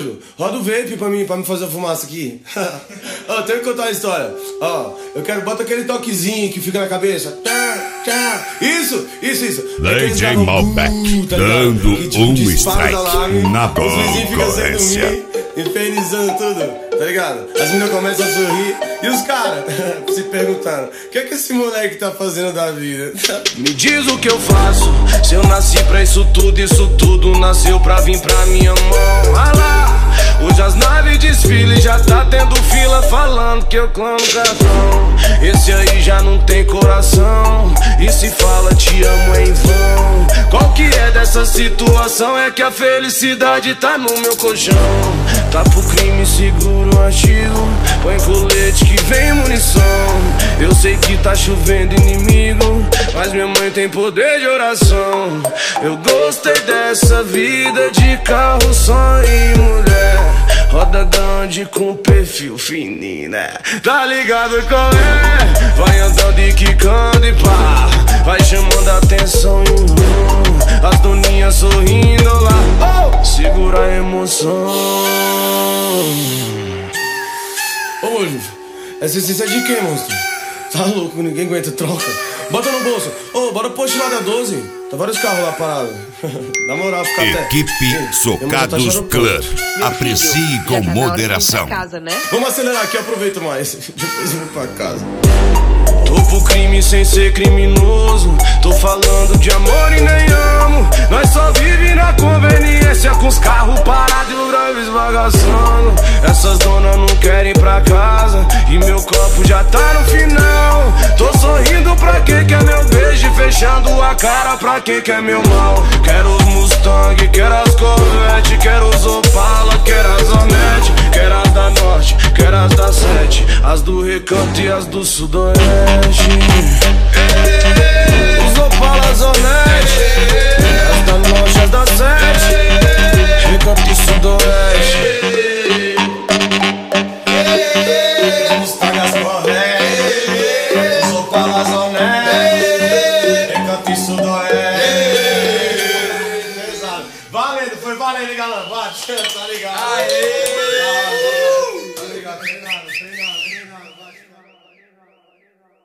Ju, roda o vape pra me fazer a fumaça aqui. Ó, tenho que contar uma história. Ó, eu quero, bota aquele toquezinho que fica na cabeça. Isso. DJ Malbec, tá dando que, um dispara strike da alarme, na os vizinhos ficam sem concorrência. dormir, infernizando tudo, tá ligado? As meninas começam a sorrir e os caras se perguntando: o que é que esse moleque tá fazendo da vida? Me diz o que eu faço, se eu nasci pra isso tudo nasceu pra vir pra minha mão. Ah lá, hoje as naves desfilam, já tá tendo fila falando que eu clamo cartão. Esse aí já não tem coração, e se fala te amo é em vão. Qual que é dessa situação? É que a felicidade tá no meu colchão. Tá pro crime, seguro artigo, põe colete que vem munição. Eu sei que tá chovendo inimigo, mas minha mãe tem poder de oração. Eu gostei dessa vida de carro, só e mulher, roda grande com perfil fininho, né? Tá ligado qual é? Vai andando e quicando e pá, vai chamando a atenção as doninhas sorrindo lá. Oh, segura a emoção. Ô, Ju, essa essência é de quem, monstro? Tá louco, ninguém aguenta, troca. Bota no bolso. Ô, bora post lá da 12. Tá vários carros lá parados. Na moral, fica até. Equipe Socados Club. Aprecie com moderação. Casa, né? Vamos acelerar aqui, aproveito mais. Depois eu vou pra casa. Tô pro crime sem ser criminoso, tô falando de amor e nem amo. Nós só vive na conveniência, com os carros parados e o drive esbagaçando. Essas donas não querem ir pra casa e meu copo já tá no final. Tô sorrindo pra quem quer meu beijo e fechando a cara pra quem quer meu mal. Quero os Mustang, quero as Corvette, quero os Opala, quero as Hornet, quero as da Norte, quero as da Sete, as do Recanto e as do Sudoeste. Os Opalas Hornet, as da Norte, as da Sete, Recanto e Sudoeste. Os Mustang, as Corvette, os Opalas Hornet, Recanto e Sudoeste. Valendo, foi valendo, galera. Bate, tá ligado? Aê! Tá ligado, treinado.